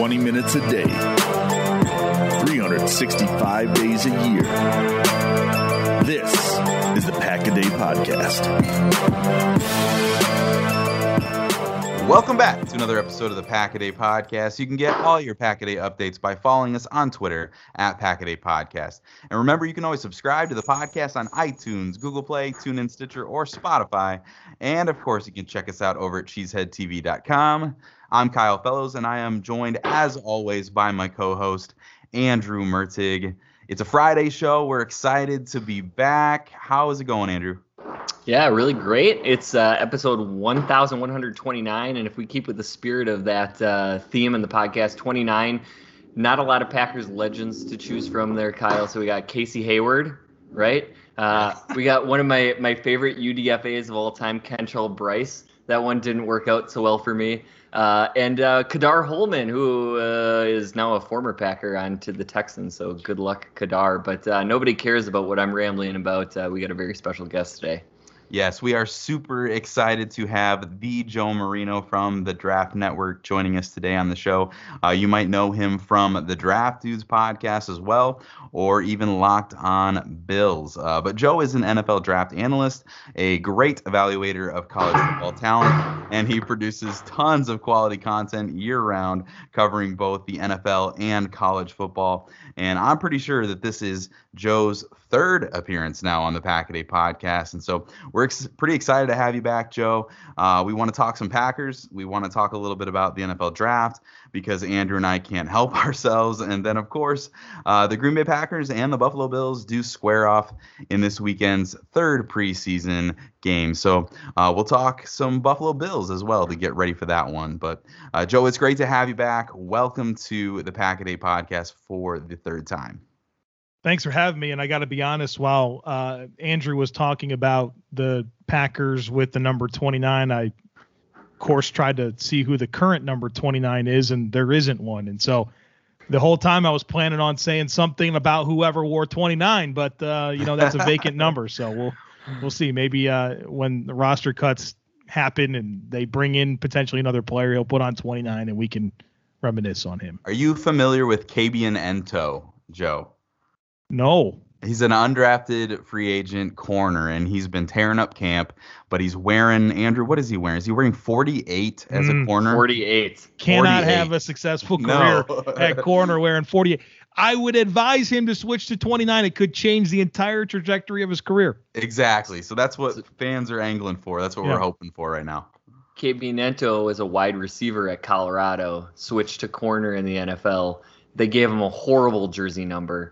20 minutes a day, 365 days a year. This is the Pack-A-Day Podcast. Welcome back to another episode of the Pack-A-Day Podcast. You can get all your Pack-A-Day updates by following us on Twitter at Pack-A-Day Podcast. And remember, you can always subscribe to the podcast on iTunes, Google Play, TuneIn, Stitcher, or Spotify. And, of course, you can check us out over at cheeseheadtv.com. I'm Kyle Fellows, and I am joined, as always, by my co-host, Andrew Mertig. It's a Friday show. We're excited to be back. How is it going, Andrew? Yeah, really great. It's episode 1129, and if we keep with the spirit of that theme in the podcast, 29, not a lot of Packers legends to choose from there, Kyle. So we got Casey Hayward, right? We got one of my favorite UDFAs of all time, Kentrell Bryce. That one didn't work out so well for me. And Kadar Holman, who is now a former Packer on to the Texans. So good luck, Kadar. But nobody cares about what I'm rambling about. We got a very special guest today. Yes, we are super excited to have the Joe Marino from the Draft Network joining us today on the show. You might know him from the Draft Dudes podcast as well, or even Locked On Bills. But Joe is an NFL draft analyst, a great evaluator of college football talent, and he produces tons of quality content year-round covering both the NFL and college football. And I'm pretty sure that this is Joe's third appearance now on the Pack-A-Day Podcast. And so we're pretty excited to have you back, Joe. We want to talk some Packers. We want to talk a little bit about the NFL draft because Andrew and I can't help ourselves. And then, of course, the Green Bay Packers and the Buffalo Bills do square off in this weekend's third preseason game. So we'll talk some Buffalo Bills as well to get ready for that one. But, Joe, it's great to have you back. Welcome to the Pack-A-Day Podcast for the third time. Thanks for having me. And I got to be honest, while Andrew was talking about the Packers with the number 29, I, of course, tried to see who the current number 29 is, and there isn't one. And so the whole time I was planning on saying something about whoever wore 29, but, that's a vacant number. So we'll see. Maybe when the roster cuts happen and they bring in potentially another player, he'll put on 29 and we can reminisce on him. Are you familiar with Kabian Ento, Joe? No. He's an undrafted free agent corner, and he's been tearing up camp, but he's wearing, Andrew, what is he wearing? Is he wearing 48 as a corner? 48. Cannot have a successful career at corner wearing 48. I would advise him to switch to 29. It could change the entire trajectory of his career. Exactly. So that's what fans are angling for. That's what we're hoping for right now. KB Nento was a wide receiver at Colorado, switched to corner in the NFL. They gave him a horrible jersey number.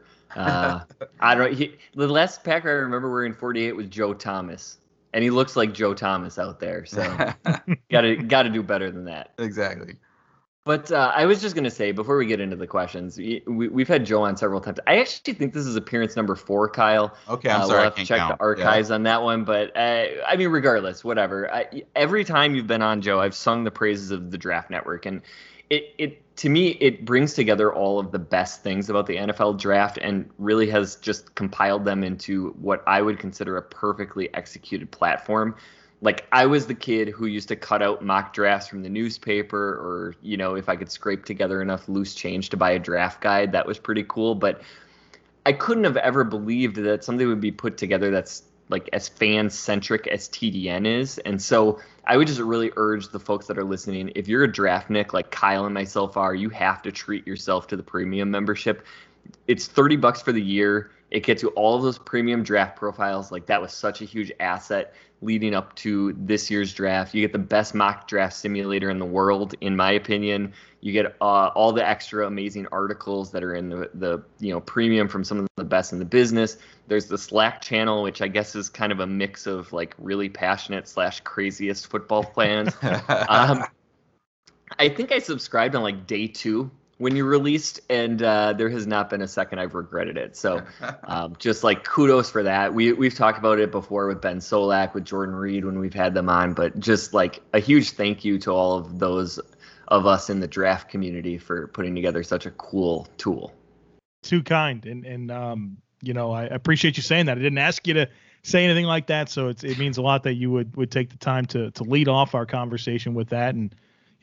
The last Packer I remember wearing 48 was Joe Thomas, and he looks like Joe Thomas out there. So gotta do better than that. Exactly. But I was just gonna say before we get into the questions, we've had Joe on several times. I actually think this is appearance number 4, Kyle. Okay, I'm sorry, we'll have to check the archives on that one. But I mean, regardless, whatever. Every time you've been on, Joe, I've sung the praises of the Draft Network, and it to me, it brings together all of the best things about the NFL draft and really has just compiled them into what I would consider a perfectly executed platform. Like, I was the kid who used to cut out mock drafts from the newspaper, or, if I could scrape together enough loose change to buy a draft guide, that was pretty cool. But I couldn't have ever believed that something would be put together that's like as fan-centric as TDN is. And so I would just really urge the folks that are listening, if you're a draftnik like Kyle and myself are, you have to treat yourself to the premium membership. It's $30 for the year. It gets you all of those premium draft profiles. Like, that was such a huge asset leading up to this year's draft. You get the best mock draft simulator in the world, in my opinion. You get all the extra amazing articles that are in the premium from some of the best in the business. There's the Slack channel, which I guess is kind of a mix of like really passionate / craziest football fans. I think I subscribed on like day 2 when you released, and there has not been a second I've regretted it. So just like kudos for that. We've talked about it before with Ben Solak, with Jordan Reed when we've had them on, but just like a huge thank you to all of those of us in the draft community for putting together such a cool tool. Too kind. And I appreciate you saying that. I didn't ask you to say anything like that. So it means a lot that you would take the time to lead off our conversation with that. And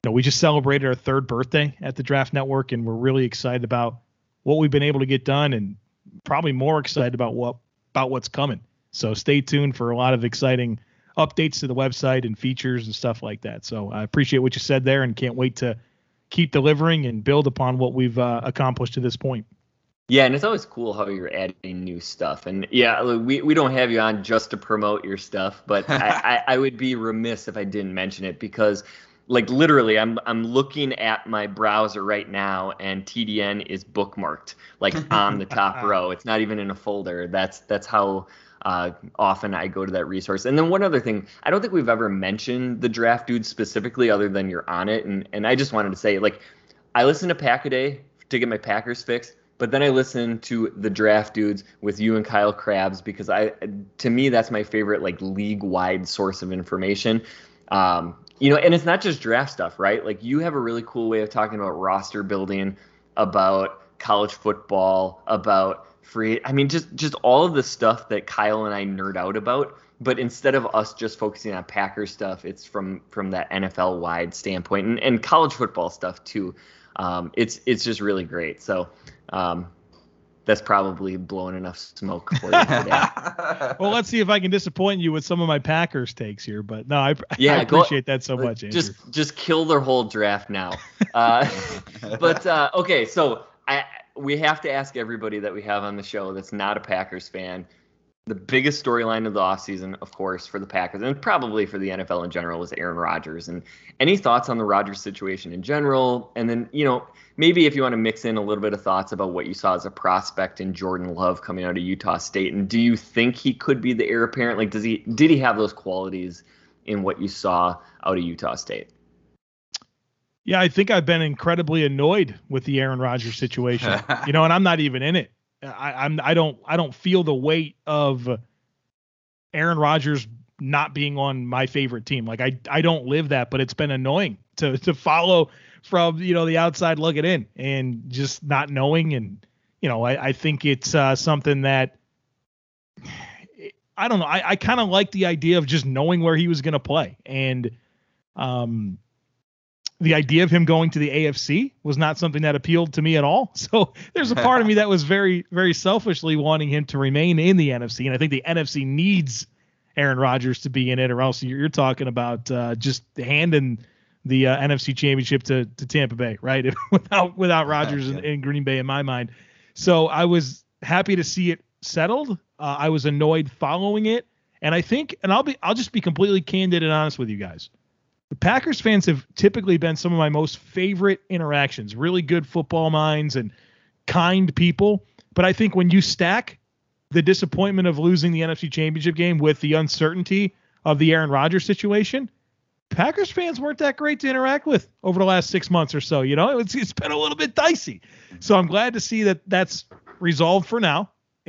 we just celebrated our 3rd birthday at the Draft Network, and we're really excited about what we've been able to get done, and probably more excited about what's coming. So stay tuned for a lot of exciting updates to the website and features and stuff like that. So I appreciate what you said there, and can't wait to keep delivering and build upon what we've accomplished to this point. Yeah, and it's always cool how you're adding new stuff. And yeah, we don't have you on just to promote your stuff, but I would be remiss if I didn't mention it, because like literally I'm looking at my browser right now and TDN is bookmarked like on the top row. It's not even in a folder. That's how often I go to that resource. And then one other thing, I don't think we've ever mentioned the Draft Dudes specifically other than you're on it. And I just wanted to say, like, I listen to Pack-A-Day to get my Packers fixed, but then I listen to the Draft Dudes with you and Kyle Krabs, because to me, that's my favorite, like, league-wide source of information. And it's not just draft stuff, right? Like, you have a really cool way of talking about roster building, about college football, about just all of the stuff that Kyle and I nerd out about. But instead of us just focusing on Packers stuff, it's from that NFL wide standpoint and college football stuff too. It's just really great. So that's probably blowing enough smoke for you today. Well, let's see if I can disappoint you with some of my Packers takes here. But no, I appreciate that so much, Andrew. Just kill their whole draft now. Okay, so we have to ask everybody that we have on the show that's not a Packers fan. The biggest storyline of the offseason, of course, for the Packers and probably for the NFL in general, was Aaron Rodgers. And any thoughts on the Rodgers situation in general? And then, maybe if you want to mix in a little bit of thoughts about what you saw as a prospect in Jordan Love coming out of Utah State. And do you think he could be the heir apparent? Like, did he have those qualities in what you saw out of Utah State? Yeah, I think I've been incredibly annoyed with the Aaron Rodgers situation, and I'm not even in it. I don't feel the weight of Aaron Rodgers not being on my favorite team. Like I don't live that, but it's been annoying to follow from, the outside looking in and just not knowing. And, I think it's something that I don't know. I kind of like the idea of just knowing where he was going to play. And, the idea of him going to the AFC was not something that appealed to me at all. So there's a part of me that was very, very selfishly wanting him to remain in the NFC. And I think the NFC needs Aaron Rodgers to be in it, or else you're talking about just handing the NFC Championship to Tampa Bay, right? without Rodgers in Green Bay, in my mind. So I was happy to see it settled. I was annoyed following it. And I think, and I'll just be completely candid and honest with you guys. The Packers fans have typically been some of my most favorite interactions, really good football minds and kind people. But I think when you stack the disappointment of losing the NFC Championship game with the uncertainty of the Aaron Rodgers situation, Packers fans weren't that great to interact with over the last 6 months or so. It's been a little bit dicey. So I'm glad to see that that's resolved for now.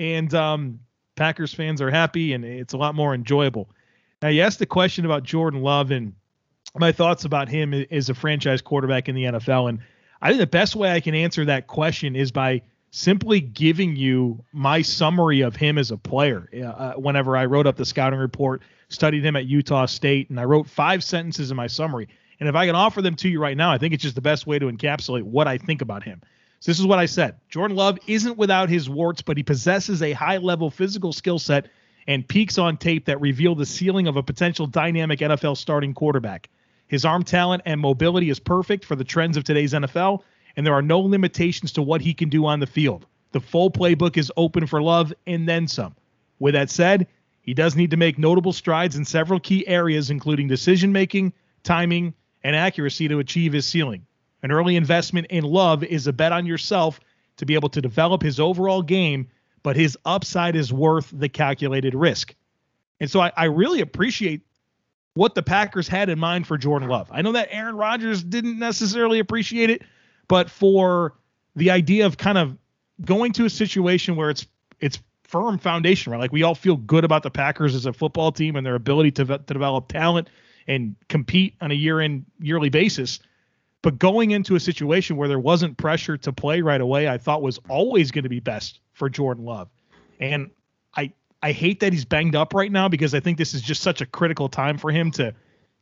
And Packers fans are happy, and it's a lot more enjoyable. Now, you asked the question about Jordan Love, and my thoughts about him as a franchise quarterback in the NFL. And I think the best way I can answer that question is by simply giving you my summary of him as a player. Whenever I wrote up the scouting report, studied him at Utah State, and I wrote 5 sentences in my summary. And if I can offer them to you right now, I think it's just the best way to encapsulate what I think about him. So this is what I said. Jordan Love isn't without his warts, but he possesses a high-level physical skill set and peaks on tape that reveal the ceiling of a potential dynamic NFL starting quarterback. His arm talent and mobility is perfect for the trends of today's NFL, and there are no limitations to what he can do on the field. The full playbook is open for Love and then some. With that said, he does need to make notable strides in several key areas, including decision-making, timing, and accuracy to achieve his ceiling. An early investment in Love is a bet on yourself to be able to develop his overall game, but his upside is worth the calculated risk. And so I really appreciate what the Packers had in mind for Jordan Love. I know that Aaron Rodgers didn't necessarily appreciate it, but for the idea of kind of going to a situation where it's firm foundation, right? Like, we all feel good about the Packers as a football team and their ability to develop talent and compete on a yearly basis. But going into a situation where there wasn't pressure to play right away, I thought was always going to be best for Jordan Love. And I hate that he's banged up right now, because I think this is just such a critical time for him to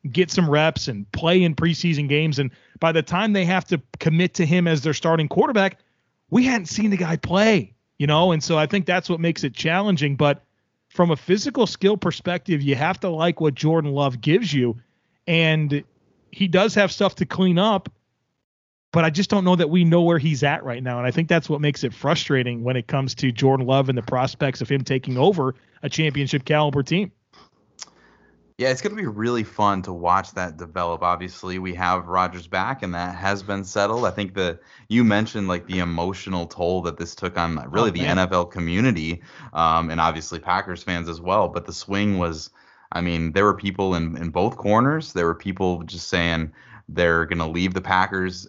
get some reps and play in preseason games. And by the time they have to commit to him as their starting quarterback, we hadn't seen the guy play, And so I think that's what makes it challenging. But from a physical skill perspective, you have to like what Jordan Love gives you. And he does have stuff to clean up, but I just don't know that we know where he's at right now. And I think that's what makes it frustrating when it comes to Jordan Love and the prospects of him taking over a championship caliber team. Yeah, it's going to be really fun to watch that develop. Obviously, we have Rodgers back, and that has been settled. I think you mentioned like the emotional toll that this took on really the NFL community, and obviously Packers fans as well. But the swing was, there were people in both corners. There were people just saying they're going to leave the Packers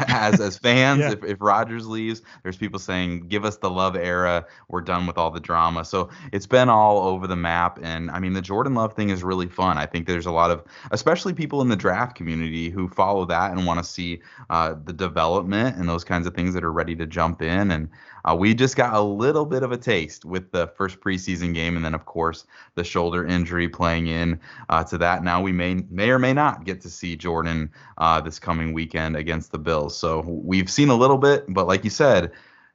as fans if Rodgers leaves. There's people saying, give us the Love era. We're done with all the drama. So it's been all over the map. And, the Jordan Love thing is really fun. I think there's a lot of, especially people in the draft community who follow that and want to see the development and those kinds of things that are ready to jump in. And we just got a little bit of a taste with the first preseason game. And then, of course, the shoulder injury playing in to that. Now we may or may not get to see Jordan this coming weekend against the Bills. So we've seen a little bit, but like you said,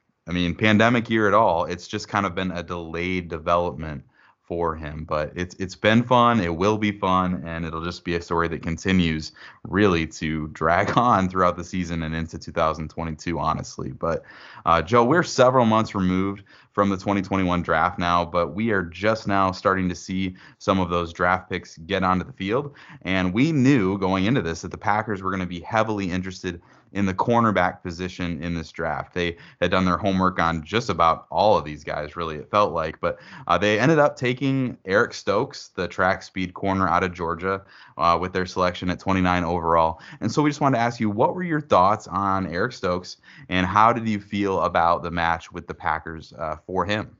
pandemic year at all, it's just kind of been a delayed development for him. But it's been fun. It will be fun, and it'll just be a story that continues really to drag on throughout the season and into 2022, honestly. But Joe, we're several months removed from the 2021 draft now, but we are just now starting to see some of those draft picks get onto the field. And we knew going into this that the Packers were going to be heavily interested in the cornerback position in this draft. They had done their homework on just about all of these guys, really, it felt like. But they ended up taking Eric Stokes, the track speed corner out of Georgia, with their selection at 29 overall. And so we just wanted to ask you, what were your thoughts on Eric Stokes, and how did you feel about the match with the Packers for him?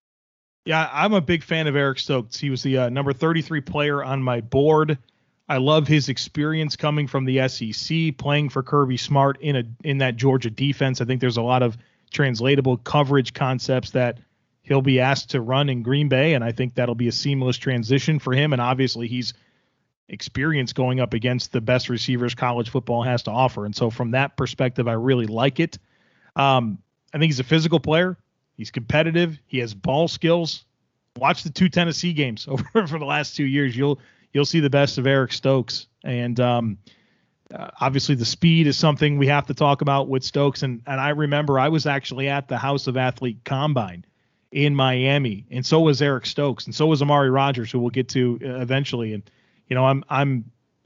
Yeah, I'm a big fan of Eric Stokes. He was the number 33 player on my board. I love his experience coming from the SEC, playing for Kirby Smart in that Georgia defense. I think there's a lot of translatable coverage concepts that he'll be asked to run in Green Bay, and I think that'll be a seamless transition for him. And obviously he's experienced going up against the best receivers college football has to offer. And so from that perspective, I really like it. I think he's a physical player. He's competitive. He has ball skills. Watch the 2 Tennessee games over for the last 2 years. You'll see the best of Eric Stokes. And obviously the speed is something we have to talk about with Stokes. And I remember I was actually at the House of Athlete Combine in Miami, and so was Eric Stokes, and so was Amari Rodgers, who we'll get to eventually. And, I'm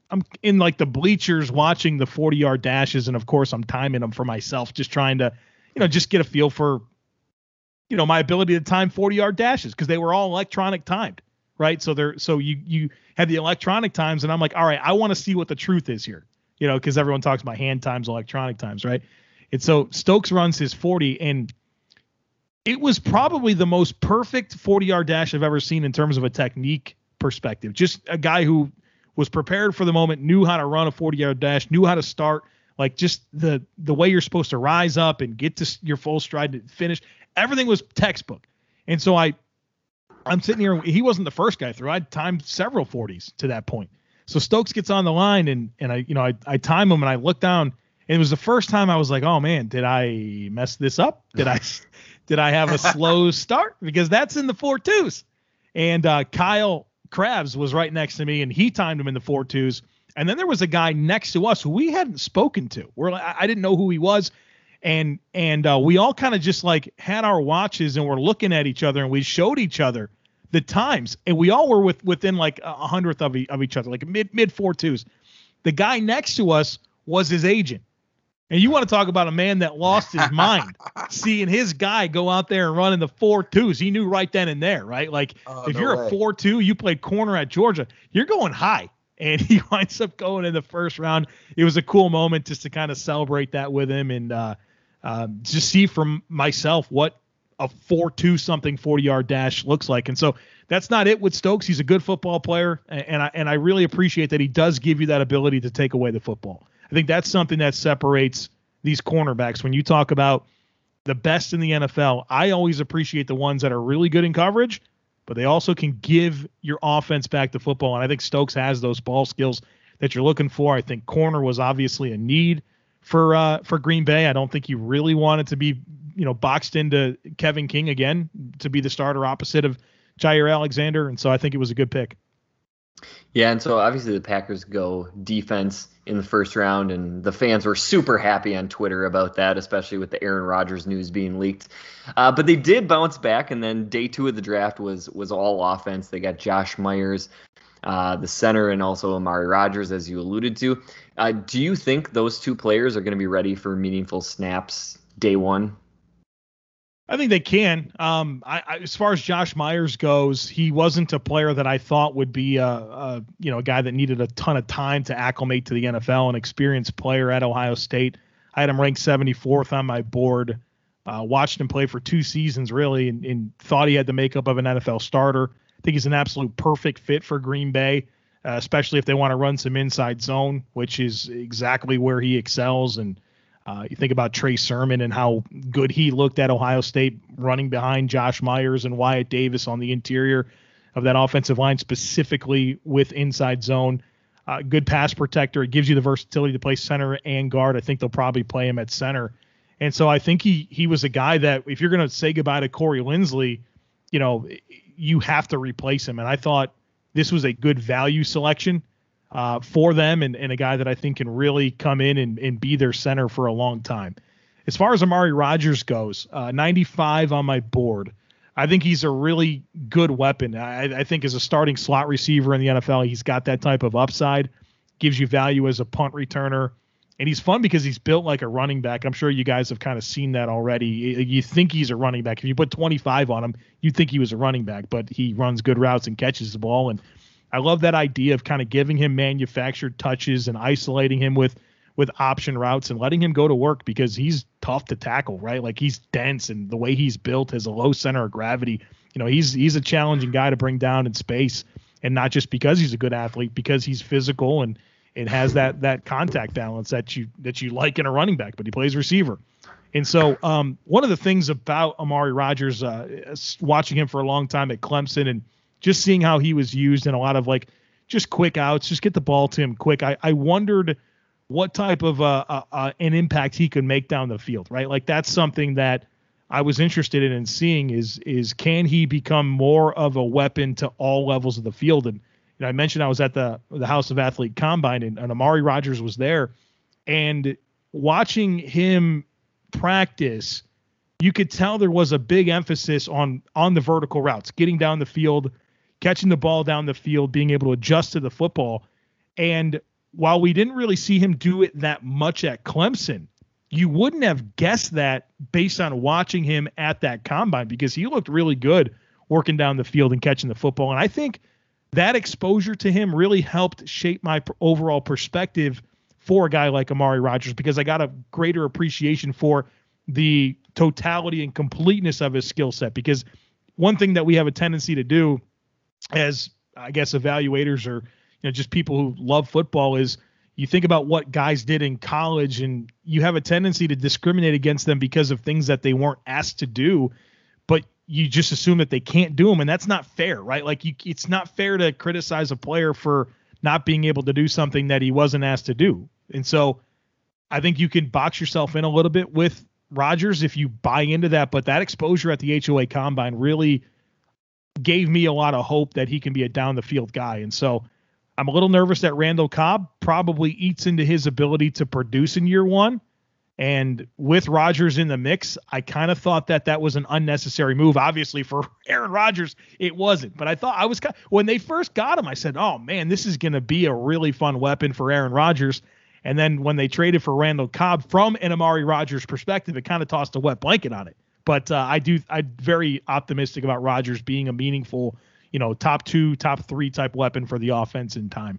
in like the bleachers watching the 40-yard dashes. And of course I'm timing them for myself, just trying to, just get a feel for, my ability to time 40-yard dashes, because they were all electronic timed. Right. So you had the electronic times, and I'm like, all right, I want to see what the truth is here, because everyone talks about hand times, electronic times. Right. And so Stokes runs his 40, and it was probably the most perfect 40-yard dash I've ever seen in terms of a technique perspective. Just a guy who was prepared for the moment, knew how to run a 40-yard dash, knew how to start, like just the way you're supposed to rise up and get to your full stride to finish. Everything was textbook. And so I'm sitting here. He wasn't the first guy through. I'd timed several 40s to that point. So Stokes gets on the line, and I time him, and I look down, and it was the first time I was like, oh man, did I mess this up? Did I have a slow start? Because that's in the 4.2s. And Kyle Krabs was right next to me, and he timed him in the 4.2s. And then there was a guy next to us who we hadn't spoken to. I didn't know who he was. And we all kind of just like had our watches, and we're looking at each other, and we showed each other the times, and we all were within like 100th of each other, like mid 4.2s. The guy next to us was his agent. And you want to talk about a man that lost his mind, seeing his guy go out there and run in the 4.2s. He knew right then and there, right? Like if you're a 4.2, you played corner at Georgia, you're going high. And he winds up going in the first round. It was a cool moment just to kind of celebrate that with him, and just see from myself what a 4.2 something 40-yard dash looks like. And so that's not it with Stokes. He's a good football player, and I really appreciate that he does give you that ability to take away the football. I think that's something that separates these cornerbacks. When you talk about the best in the NFL, I always appreciate the ones that are really good in coverage, but they also can give your offense back the football. And I think Stokes has those ball skills that you're looking for. I think corner was obviously a need for Green Bay. I don't think you really wanted to be, boxed into Kevin King again to be the starter opposite of Jair Alexander. And so I think it was a good pick. Yeah, and so obviously the Packers go defense in the first round, and the fans were super happy on Twitter about that, especially with the Aaron Rodgers news being leaked. But they did bounce back, and then day 2 of the draft was all offense. They got Josh Myers, the center, and also Amari Rodgers, as you alluded to. Do you think those 2 players are going to be ready for meaningful snaps day 1? I think they can. As far as Josh Myers goes, he wasn't a player that I thought would be a guy that needed a ton of time to acclimate to the NFL, an experienced player at Ohio State. I had him ranked 74th on my board. Watched him play for 2 seasons, really, and thought he had the makeup of an NFL starter. I think he's an absolute perfect fit for Green Bay, especially if they want to run some inside zone, which is exactly where he excels. And you think about Trey Sermon and how good he looked at Ohio State running behind Josh Myers and Wyatt Davis on the interior of that offensive line, specifically with inside zone. Good pass protector. It gives you the versatility to play center and guard. I think they'll probably play him at center. And so I think he was a guy that if you're going to say goodbye to Corey Linsley, you have to replace him. And I thought this was a good value selection for them and a guy that I think can really come in and be their center for a long time. As far as Amari Rodgers goes, 95 on my board. I think he's a really good weapon. I think as a starting slot receiver in the NFL, he's got that type of upside, gives you value as a punt returner. And he's fun because he's built like a running back. I'm sure you guys have kind of seen that already. You think he's a running back. If you put 25 on him, you'd think he was a running back, but he runs good routes and catches the ball. And I love that idea of kind of giving him manufactured touches and isolating him with option routes and letting him go to work because he's tough to tackle, right? Like he's dense and the way he's built has a low center of gravity. He's a challenging guy to bring down in space, and not just because he's a good athlete, because he's physical and has that contact balance that you like in a running back, but he plays receiver. And so one of the things about Amari Rodgers, watching him for a long time at Clemson and just seeing how he was used in a lot of like just quick outs, just get the ball to him quick. I wondered what type of an impact he could make down the field, right? Like that's something that I was interested in seeing is can he become more of a weapon to all levels of the field? And I mentioned I was at the House of Athlete Combine and Amari Rodgers was there, and watching him practice, you could tell there was a big emphasis on the vertical routes, getting down the field, catching the ball down the field, being able to adjust to the football. And while we didn't really see him do it that much at Clemson, you wouldn't have guessed that based on watching him at that combine because he looked really good working down the field and catching the football. And I think that exposure to him really helped shape my overall perspective for a guy like Amari Rodgers because I got a greater appreciation for the totality and completeness of his skill set. Because one thing that we have a tendency to do as, I guess, evaluators or just people who love football is you think about what guys did in college and you have a tendency to discriminate against them because of things that they weren't asked to do, but you just assume that they can't do them. And that's not fair, right? Like it's not fair to criticize a player for not being able to do something that he wasn't asked to do. And so I think you can box yourself in a little bit with Rodgers if you buy into that, but that exposure at the HOA Combine really gave me a lot of hope that he can be a down the field guy. And so I'm a little nervous that Randall Cobb probably eats into his ability to produce in year one. And with Rodgers in the mix, I kind of thought that was an unnecessary move. Obviously for Aaron Rodgers, it wasn't, but I thought when they first got him, I said, oh man, this is going to be a really fun weapon for Aaron Rodgers. And then when they traded for Randall Cobb from an Amari Rodgers perspective, it kind of tossed a wet blanket on it. But I'm very optimistic about Rodgers being a meaningful, top 2, top 3 type weapon for the offense in time.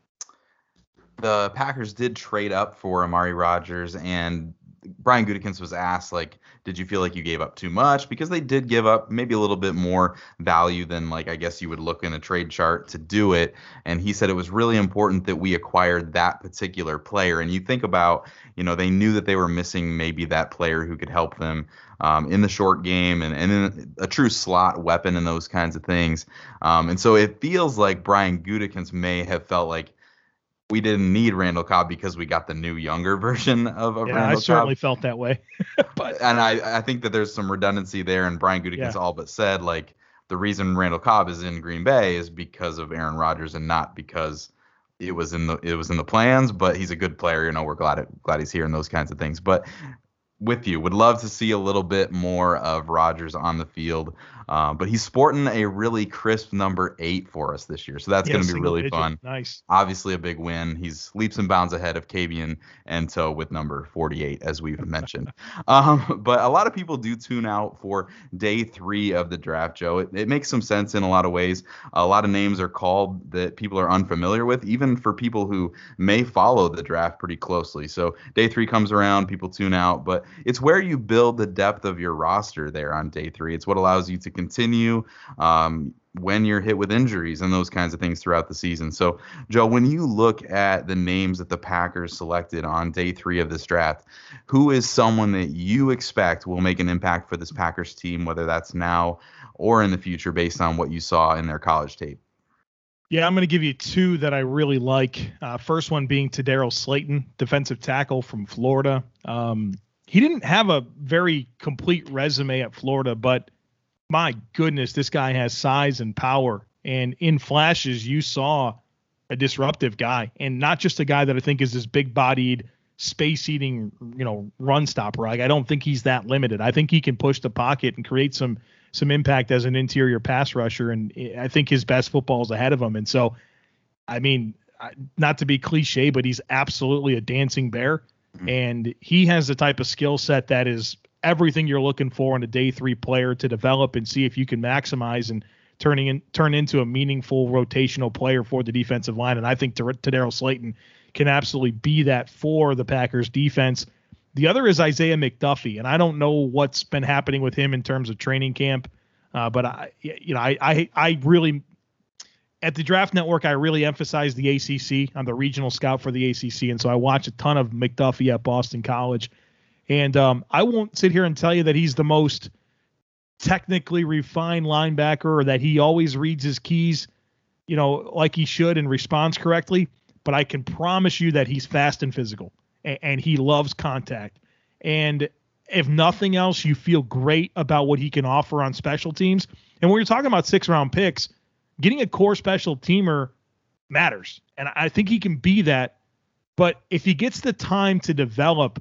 The Packers did trade up for Amari Rodgers, and Brian Gutekunst was asked, like, did you feel like you gave up too much? Because they did give up maybe a little bit more value than, like, I guess you would look in a trade chart to do it. And he said it was really important that we acquired that particular player. And you think about, they knew that they were missing maybe that player who could help them in the short game and in a true slot weapon and those kinds of things. And so it feels like Brian Gutekunst may have felt like, we didn't need Randall Cobb because we got the new younger version of Yeah, Randall I certainly Cobb. felt that way. But And I think that there's some redundancy there, and Brian Gutekunst all but said, like, the reason Randall Cobb is in Green Bay is because of Aaron Rodgers and not because it was in the plans, but he's a good player. We're glad he's here and those kinds of things. But with you, would love to see a little bit more of Rodgers on the field. But he's sporting a really crisp number 8 for us this year. So that's going to be really fun. Nice. Obviously a big win. He's leaps and bounds ahead of Kabian Ento with number 48, as we've mentioned. But a lot of people do tune out for day 3 of the draft, Joe. It makes some sense in a lot of ways. A lot of names are called that people are unfamiliar with, even for people who may follow the draft pretty closely. So day 3 comes around, people tune out, but it's where you build the depth of your roster there on day 3. It's what allows you to continue when you're hit with injuries and those kinds of things throughout the season. So, Joe, when you look at the names that the Packers selected on day 3 of this draft, who is someone that you expect will make an impact for this Packers team, whether that's now or in the future, based on what you saw in their college tape? Yeah, I'm going to give you 2 that I really like. First one being Tedarrell Slaton, defensive tackle from Florida. He didn't have a very complete resume at Florida, but my goodness, this guy has size and power. And in flashes, you saw a disruptive guy, and not just a guy that I think is this big-bodied, space-eating, run stopper. I don't think he's that limited. I think he can push the pocket and create some impact as an interior pass rusher, and I think his best football is ahead of him. And so, I mean, not to be cliche, but he's absolutely a dancing bear. And he has the type of skill set that is everything you're looking for in a day 3 player to develop and see if you can maximize and turn into a meaningful rotational player for the defensive line. And I think Tedarrell Slaton can absolutely be that for the Packers defense. The other is Isaiah McDuffie, and I don't know what's been happening with him in terms of training camp, but I really, at the Draft Network, I really emphasize the ACC. I'm the regional scout for the ACC, and so I watch a ton of McDuffie at Boston College. And I won't sit here and tell you that he's the most technically refined linebacker or that he always reads his keys, like he should and responds correctly. But I can promise you that he's fast and physical, and he loves contact. And if nothing else, you feel great about what he can offer on special teams. And when you're talking about 6-round picks, getting a core special teamer matters. And I think he can be that. But if he gets the time to develop,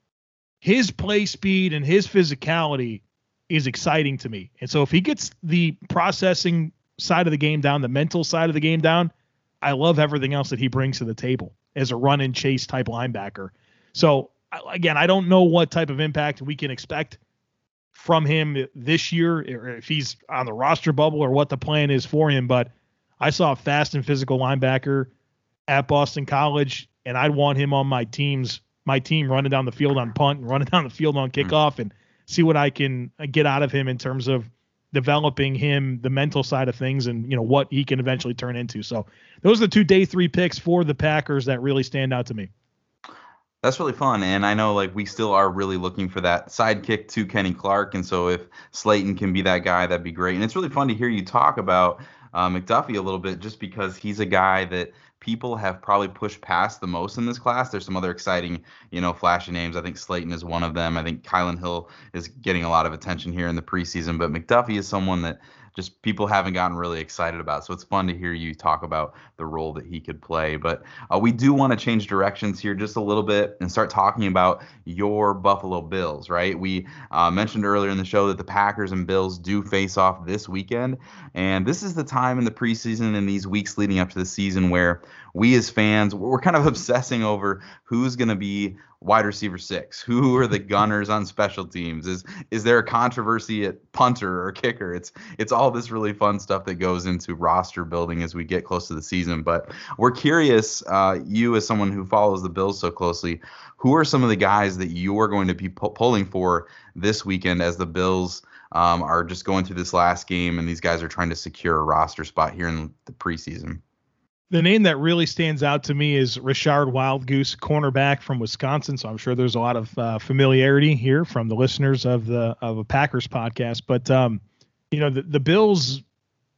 his play speed and his physicality is exciting to me. And so if he gets the processing side of the game down, the mental side of the game down, I love everything else that he brings to the table as a run and chase type linebacker. So again, I don't know what type of impact we can expect from him this year, or if he's on the roster bubble or what the plan is for him. But I saw a fast and physical linebacker at Boston College, and I'd want him on my team running down the field on punt and running down the field on kickoff and see what I can get out of him in terms of developing him, the mental side of things, and what he can eventually turn into. So those are the 2 day 3 picks for the Packers that really stand out to me. That's really fun, and I know we still are really looking for that sidekick to Kenny Clark, and so if Slaton can be that guy, that'd be great. And it's really fun to hear you talk about McDuffie a little bit, just because he's a guy that people have probably pushed past the most in this class. There's some other exciting, flashy names. I think Slaton is one of them. I think Kylan Hill is getting a lot of attention here in the preseason, but McDuffie is someone that just people haven't gotten really excited about. So it's fun to hear you talk about the role that he could play. But we do want to change directions here just a little bit and start talking about your Buffalo Bills, right? We mentioned earlier in the show that the Packers and Bills do face off this weekend. And this is the time in the preseason and these weeks leading up to the season where we as fans, we're kind of obsessing over who's going to be wide receiver 6, who are the gunners on special teams, is there a controversy at punter or kicker? It's all this really fun stuff that goes into roster building as we get close to the season. But we're curious, you as someone who follows the Bills so closely, who are some of the guys that you are going to be pulling for this weekend as the Bills are just going through this last game and these guys are trying to secure a roster spot here in the preseason? The name that really stands out to me is Rashard Wildgoose, cornerback from Wisconsin. So I'm sure there's a lot of familiarity here from the listeners of a Packers podcast. But the Bills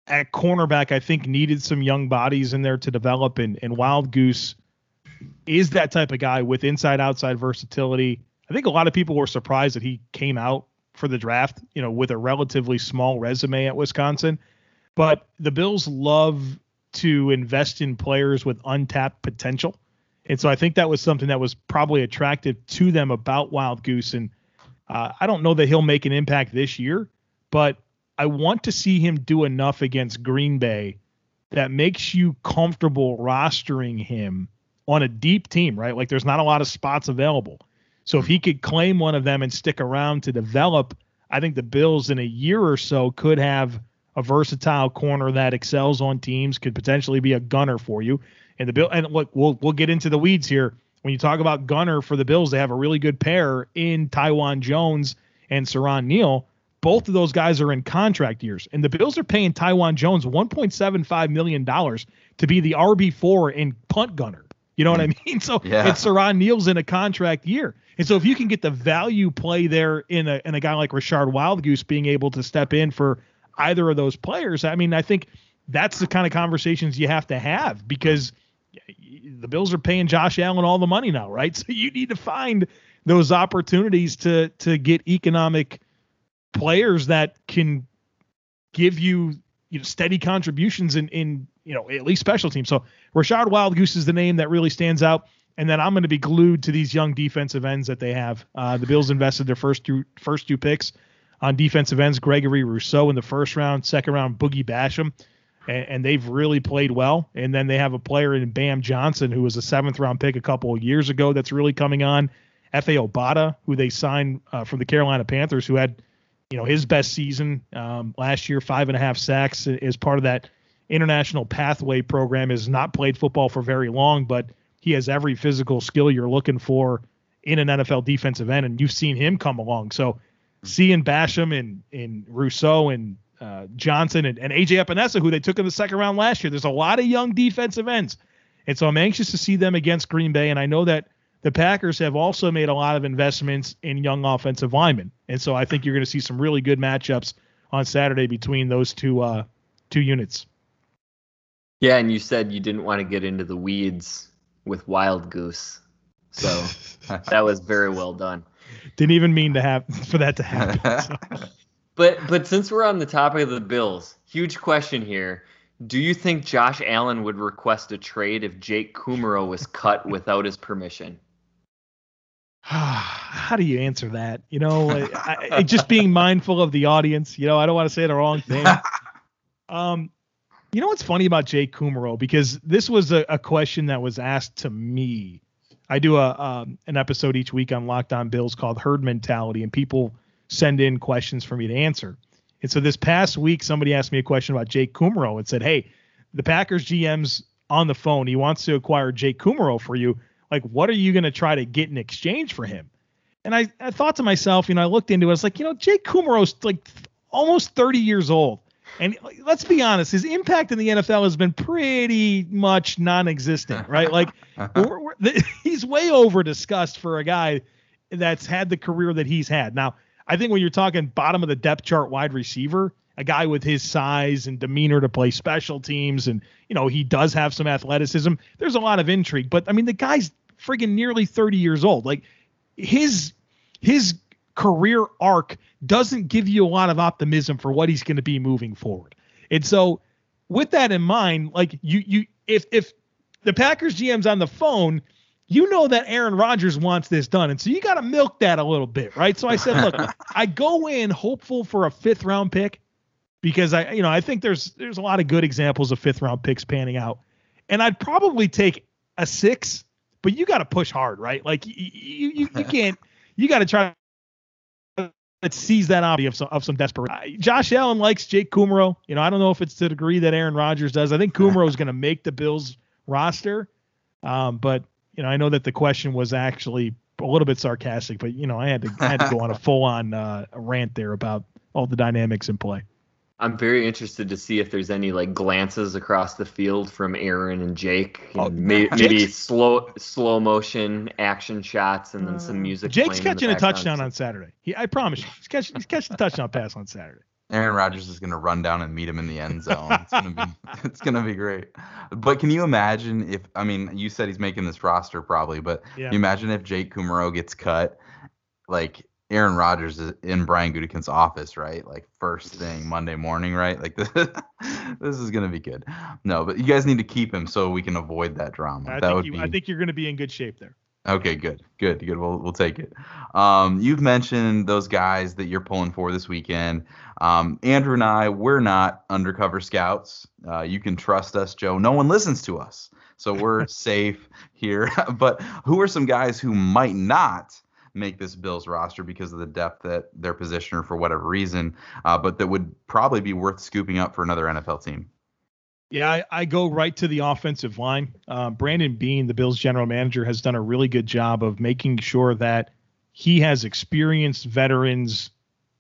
at cornerback, I think needed some young bodies in there to develop, and Wild Goose is that type of guy with inside-outside versatility. I think a lot of people were surprised that he came out for the draft, with a relatively small resume at Wisconsin. But the Bills love to invest in players with untapped potential. And so I think that was something that was probably attractive to them about Wild Goose. And I don't know that he'll make an impact this year, but I want to see him do enough against Green Bay that makes you comfortable rostering him on a deep team, right? Like there's not a lot of spots available. So if he could claim one of them and stick around to develop, I think the Bills in a year or so could have a versatile corner that excels on teams, could potentially be a gunner for you. And look, we'll get into the weeds here. When you talk about gunner for the Bills, they have a really good pair in Taiwan Jones and Siran Neal. Both of those guys are in contract years, and the Bills are paying Taiwan Jones $1.75 million to be the RB4 and punt gunner. You know what I mean? So yeah. And Siran Neal's in a contract year. And so if you can get the value play there in a guy like Rashard Wildgoose being able to step in for either of those players, I mean, I think that's the kind of conversations you have to have, because the Bills are paying Josh Allen all the money now, right? So you need to find those opportunities to get economic players that can give you steady contributions in at least special teams. So Rashard Wildgoose is the name that really stands out. And then I'm going to be glued to these young defensive ends that they have. The Bills invested their first two picks on defensive ends, Gregory Rousseau in the first round, second round, Boogie Basham, and they've really played well. And then they have a player in Bam Johnson, who was a 7th round pick a couple of years ago, that's really coming on. F.A. Obata, who they signed from the Carolina Panthers, who had his best season last year, 5.5 sacks as part of that international pathway program. Has not played football for very long, but he has every physical skill you're looking for in an NFL defensive end, and you've seen him come along. So seeing Basham and Rousseau and Johnson and AJ Epinesa, who they took in the second round last year, there's a lot of young defensive ends. And so I'm anxious to see them against Green Bay, and I know that the Packers have also made a lot of investments in young offensive linemen. And so I think you're going to see some really good matchups on Saturday between those two units. Yeah, and you said you didn't want to get into the weeds with Wild Goose. So that was very well done. Didn't even mean for that to happen. So. But since we're on the topic of the Bills, huge question here. Do you think Josh Allen would request a trade if Jake Kumerow was cut without his permission? How do you answer that? Just being mindful of the audience. I don't want to say the wrong thing. You know what's funny about Jake Kumerow? Because this was a question that was asked to me. I do an episode each week on Locked On Bills called Herd Mentality, and people send in questions for me to answer. And so this past week, somebody asked me a question about Jake Kumerow and said, hey, the Packers GM's on the phone. He wants to acquire Jake Kumerow for you. Like, what are you going to try to get in exchange for him? And I thought to myself, I looked into it. I was like, Jake Kumerow's like almost 30 years old. And let's be honest, his impact in the NFL has been pretty much non-existent, right? Like, he's way over discussed for a guy that's had the career that he's had. Now, I think when you're talking bottom of the depth chart wide receiver, a guy with his size and demeanor to play special teams, and he does have some athleticism, there's a lot of intrigue. But I mean, the guy's friggin' nearly 30 years old. Like, his career arc doesn't give you a lot of optimism for what he's going to be moving forward. And so with that in mind, like if the Packers GM's on the phone, that Aaron Rodgers wants this done. And so you got to milk that a little bit, right? So I said, look, I go in hopeful for a 5th round pick because I think there's a lot of good examples of 5th round picks panning out. And I'd probably take a 6, but you got to push hard, right? Like you can't, you got to try to seize that opportunity of some desperation. Josh Allen likes Jake Kumerow. I don't know if it's to the degree that Aaron Rodgers does. I think Kumerow is going to make the Bills roster. But I know that the question was actually a little bit sarcastic, but I had to go on a full on rant there about all the dynamics in play. I'm very interested to see if there's any like glances across the field from Aaron and Jake. Maybe slow motion action shots and then some music. Jake's catching a touchdown on Saturday. I promise you, he's catching a touchdown pass on Saturday. Aaron Rodgers is going to run down and meet him in the end zone. It's going to be great. But can you imagine if, I mean, you said he's making this roster probably, but Yeah. you imagine if Jake Kumerow gets cut, like Aaron Rodgers is in Brian Gutekunst's office, right? Like first thing Monday morning, right? Like this is going to be good. No, but you guys need to keep him so we can avoid that drama. I think you're going to be in good shape there. Okay, good. We'll take it. You've mentioned those guys that you're pulling for this weekend. Andrew and I, we're not undercover scouts. You can trust us, Joe. No one listens to us, so we're safe here. But who are some guys who might not make this Bills roster because of the depth at their position or for whatever reason, but that would probably be worth scooping up for another NFL team? Yeah, I go right to the offensive line. Brandon Beane, the Bills general manager, has done a really good job of making sure that he has experienced veterans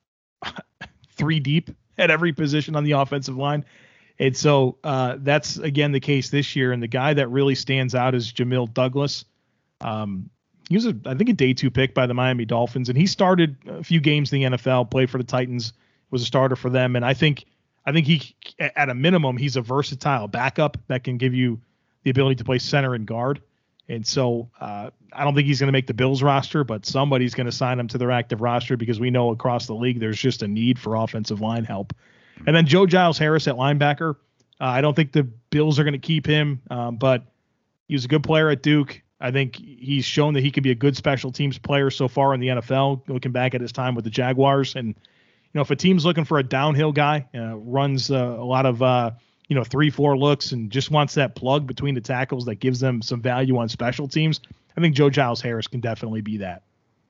3 deep at every position on the offensive line. And so that's, again, the case this year. And the guy that really stands out is Jamil Douglas. He was, I think, a day 2 pick by the Miami Dolphins. And he started a few games in the NFL, played for the Titans, was a starter for them. And I think he, at a minimum, he's a versatile backup that can give you the ability to play center and guard. And so I don't think he's going to make the Bills roster, but somebody's going to sign him to their active roster because we know across the league there's just a need for offensive line help. And then Joe Giles-Harris at linebacker. I don't think the Bills are going to keep him, but he was a good player at Duke. I think he's shown that he can be a good special teams player so far in the NFL, looking back at his time with the Jaguars. And if a team's looking for a downhill guy, runs a lot of 3-4 looks and just wants that plug between the tackles that gives them some value on special teams, I think Joe Giles-Harris can definitely be that.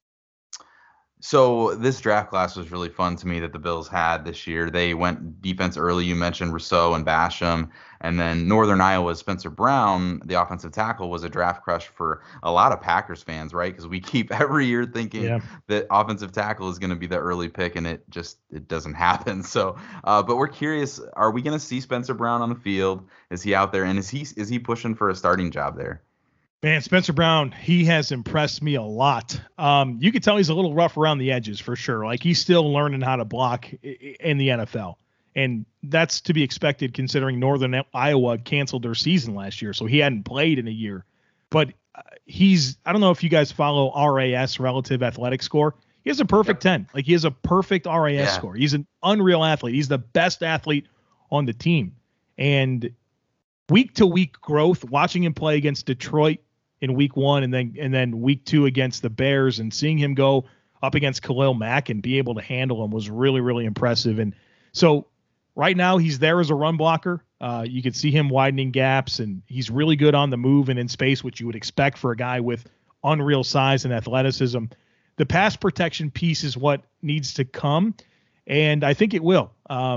So this draft class was really fun to me that the Bills had this year. They went defense early. You mentioned Rousseau and Basham. And then Northern Iowa's Spencer Brown, the offensive tackle, was a draft crush for a lot of Packers fans, right? Because we keep every year thinking that offensive tackle is going to be the early pick, and it doesn't happen. So, but we're curious, are we going to see Spencer Brown on the field? Is he out there? And is he pushing for a starting job there? Man, Spencer Brown, he has impressed me a lot. You could tell he's a little rough around the edges for sure. Like he's still learning how to block in the NFL. And that's to be expected considering Northern Iowa canceled their season last year. So he hadn't played in a year. But I don't know if you guys follow RAS, relative athletic score. He has a perfect 10. Like he has a perfect RAS score. He's an unreal athlete. He's the best athlete on the team. And week to week growth, watching him play against Detroit in week 1 and then week 2 against the Bears and seeing him go up against Khalil Mack and be able to handle him was really, really impressive. And so right now he's there as a run blocker. You can see him widening gaps, and he's really good on the move and in space, which you would expect for a guy with unreal size and athleticism. The pass protection piece is what needs to come, and I think it will.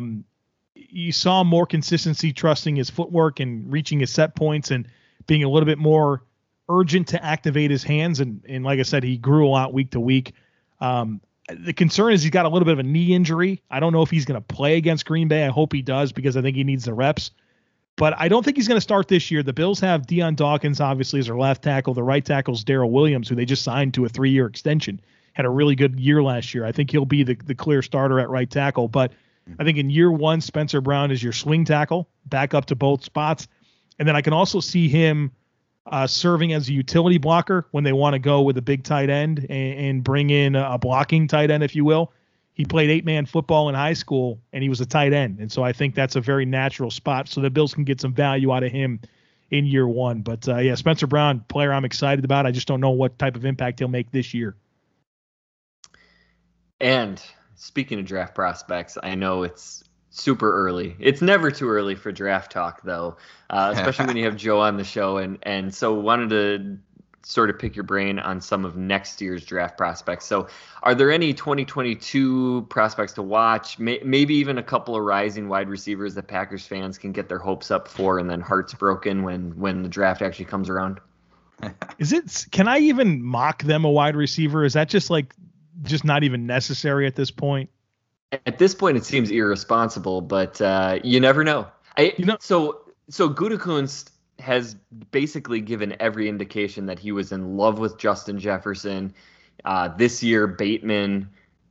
You saw more consistency, trusting his footwork and reaching his set points and being a little bit more urgent to activate his hands. And like I said, he grew a lot week to week. The concern is he's got a little bit of a knee injury. I don't know if he's going to play against Green Bay. I hope he does because I think he needs the reps. But I don't think he's going to start this year. The Bills have Deion Dawkins, obviously, as their left tackle. The right tackle is Darrell Williams, who they just signed to a 3-year extension. Had a really good year last year. I think he'll be the clear starter at right tackle. But I think in year 1, Spencer Brown is your swing tackle, back up to both spots. And then I can also see him serving as a utility blocker when they want to go with a big tight end and bring in a blocking tight end, if you will. He played 8-man football in high school, and he was a tight end. And so I think that's a very natural spot so the Bills can get some value out of him in year 1. But, Spencer Brown, player I'm excited about. I just don't know what type of impact he'll make this year. And speaking of draft prospects, I know it's super early. It's never too early for draft talk, though, especially when you have Joe on the show. And so wanted to sort of pick your brain on some of next year's draft prospects. So are there any 2022 prospects to watch? Maybe even a couple of rising wide receivers that Packers fans can get their hopes up for and then hearts broken when the draft actually comes around? Can I even mock them a wide receiver? Is that just not even necessary at this point? At this point, it seems irresponsible, but you never know. So Gutekunst has basically given every indication that he was in love with Justin Jefferson. This year, Bateman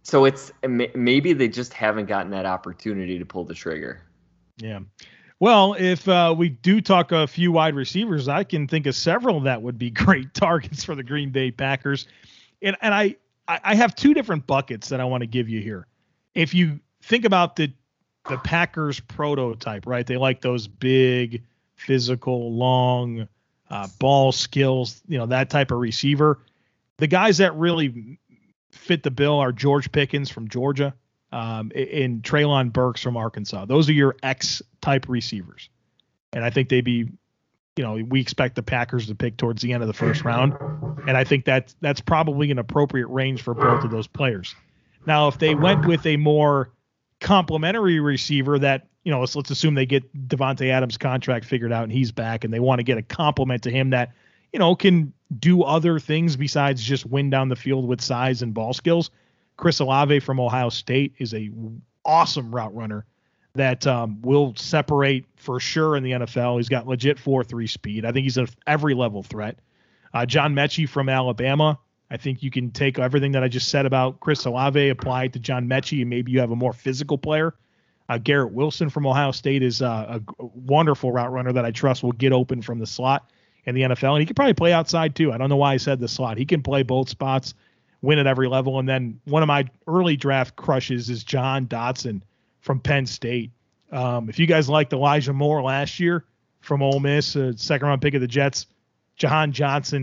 So it's maybe they just haven't gotten that opportunity to pull the trigger. Yeah. Well, if we do talk a few wide receivers, I can think of several that would be great targets for the Green Bay Packers. And I have two different buckets that I want to give you here. If you think about the Packers prototype, right? They like those big, physical, long ball skills, that type of receiver. The guys that really fit the bill are George Pickens from Georgia and Treylon Burks from Arkansas. Those are your X-type receivers. And I think they'd be, we expect the Packers to pick towards the end of the first round. And I think that's probably an appropriate range for both of those players. Now, if they went with a more complementary receiver that, let's assume they get Devontae Adams' contract figured out and he's back and they want to get a compliment to him that, can do other things besides just win down the field with size and ball skills. Chris Olave from Ohio State is a awesome route runner that will separate for sure in the NFL. He's got legit 4.3 speed. I think he's an every level threat. John Mechie from Alabama. I think you can take everything that I just said about Chris Olave, apply it to John Mechie, and maybe you have a more physical player. Garrett Wilson from Ohio State is a wonderful route runner that I trust will get open from the slot in the NFL. And he can probably play outside too. I don't know why I said the slot. He can play both spots, win at every level. And then one of my early draft crushes is Jahan Dotson from Penn State. If you guys liked Elijah Moore last year from Ole Miss, second round pick of the Jets, Jahan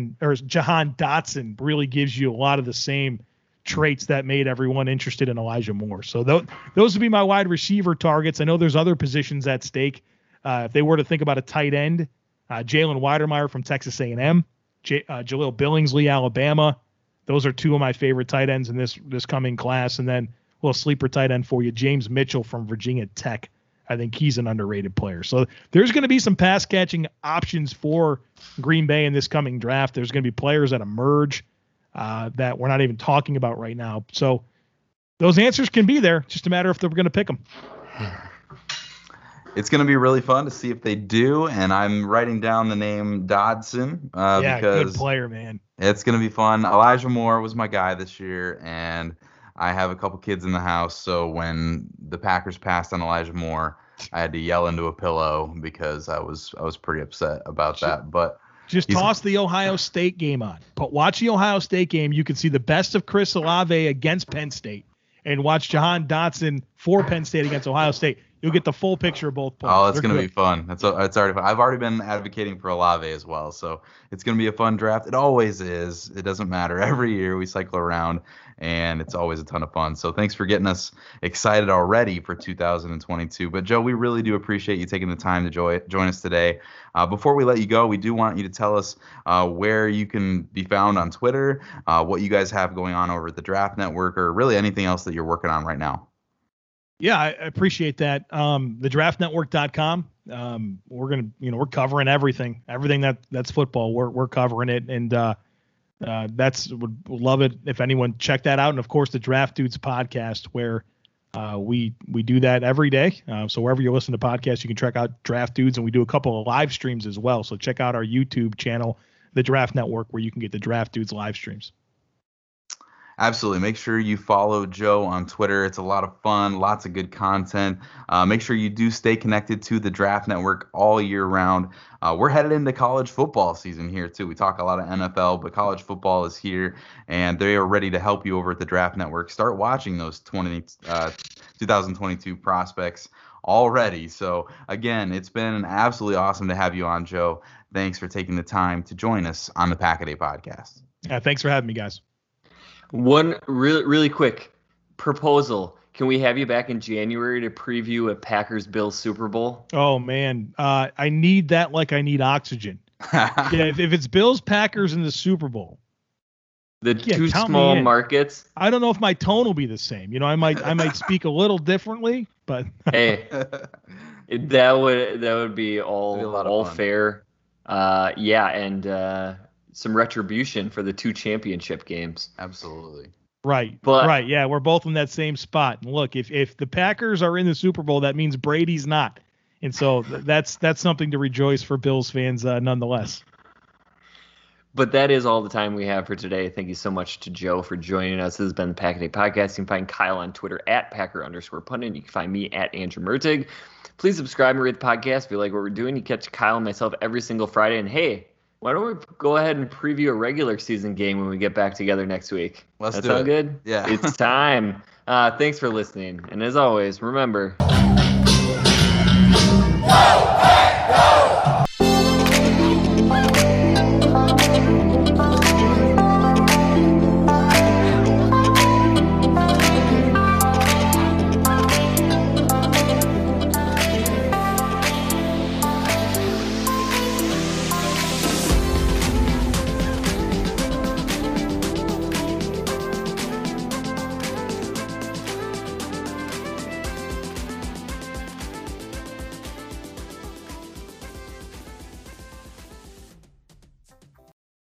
Dotson really gives you a lot of the same traits that made everyone interested in Elijah Moore. So those would be my wide receiver targets. I know there's other positions at stake. If they were to think about a tight end, Jalen Weidermeyer from Texas A&M, Jaleel Billingsley, Alabama. Those are two of my favorite tight ends in this coming class. And then a little sleeper tight end for you, James Mitchell from Virginia Tech. I think he's an underrated player. So there's going to be some pass catching options for Green Bay in this coming draft. There's going to be players that emerge that we're not even talking about right now. So those answers can be there. Just a matter if they're going to pick them. It's going to be really fun to see if they do, and I'm writing down the name Dodson because good player, man. It's going to be fun. Elijah Moore was my guy this year, and I have a couple kids in the house, so when the Packers passed on Elijah Moore, I had to yell into a pillow because I was pretty upset about that. But just toss the Ohio State game on. But watch the Ohio State game. You can see the best of Chris Olave against Penn State, and watch Jahan Dotson for Penn State against Ohio State. You'll get the full picture of both players. Oh, it's going to be fun. It's already fun. I've already been advocating for Olave as well, so it's going to be a fun draft. It always is. It doesn't matter. Every year we cycle around, and it's always a ton of fun. So thanks for getting us excited already for 2022. But, Joe, we really do appreciate you taking the time to join us today. Before we let you go, we do want you to tell us where you can be found on Twitter, what you guys have going on over at the Draft Network, or really anything else that you're working on right now. Yeah, I appreciate that. Thedraftnetwork.com. We're covering everything that's football. We're covering it, and would love it if anyone check that out. And of course, the Draft Dudes podcast, where we do that every day. So wherever you listen to podcasts, you can check out Draft Dudes, and we do a couple of live streams as well. So check out our YouTube channel, the Draft Network, where you can get the Draft Dudes live streams. Absolutely. Make sure you follow Joe on Twitter. It's a lot of fun, lots of good content. Make sure you do stay connected to the Draft Network all year round. We're headed into college football season here, too. We talk a lot of NFL, but college football is here, and they are ready to help you over at the Draft Network. Start watching those 2022 prospects already. So, again, it's been absolutely awesome to have you on, Joe. Thanks for taking the time to join us on the Pack-A-Day podcast. Yeah, thanks for having me, guys. One really quick proposal. Can we have you back in January to preview a Packers-Bills Super Bowl? Oh, man. I need that like I need oxygen. Yeah, if it's Bills-Packers in the Super Bowl. The two small markets. I don't know if my tone will be the same. I might speak a little differently, but hey, that would be all fair. And some retribution for the two championship games. Absolutely. Right. Right. Yeah, we're both in that same spot. And look, if the Packers are in the Super Bowl, that means Brady's not. And so that's something to rejoice for Bills fans nonetheless. But that is all the time we have for today. Thank you so much to Joe for joining us. This has been the Pack a Day Podcast. You can find Kyle on Twitter at Packer_pundit. You can find me at Andrew Mertig. Please subscribe and rate the podcast if you like what we're doing. You catch Kyle and myself every single Friday. And hey, why don't we go ahead and preview a regular season game when we get back together next week? Let's do sound it. Good? Yeah. It's time. Thanks for listening. And as always, remember...